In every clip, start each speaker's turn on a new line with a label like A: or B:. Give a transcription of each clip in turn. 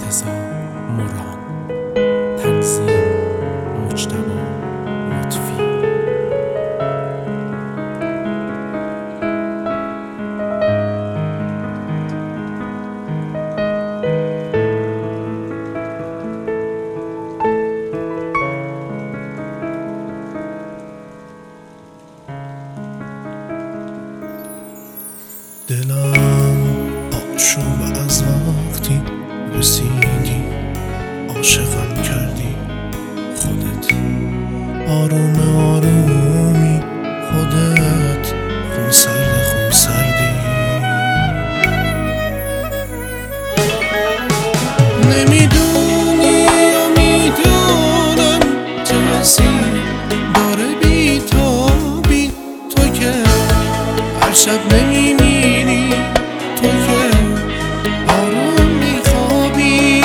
A: مرتضی مراد، تنظیم مجتبی لطفی.
B: دلم آشوب از وقتی رسیدی، عاشقم کردی خودت، آروم آرومی خودت، خون سردی. نمیدونی یا میدونم چه حسی داره بیتابی تو که هر شب نمیمیری، تو که آروم میخوابی.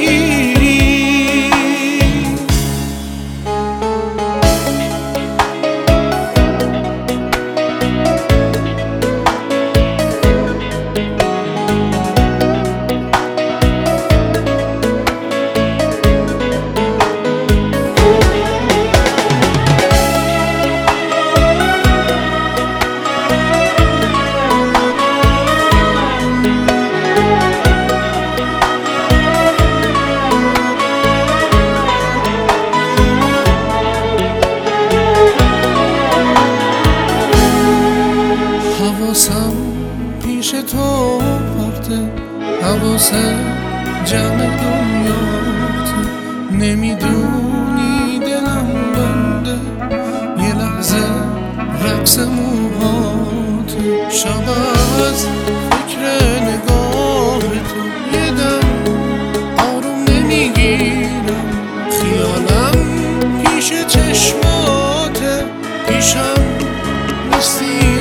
B: حواسم پیش تو پرته، حواسم جمع دنیاته، نمیدونی دلم بنده یه لحظه رقص موهاته. شب از فکر نگاه تو یه دم آروم نمیگیرم، خیالم پیش چشماته، پیشم نیستی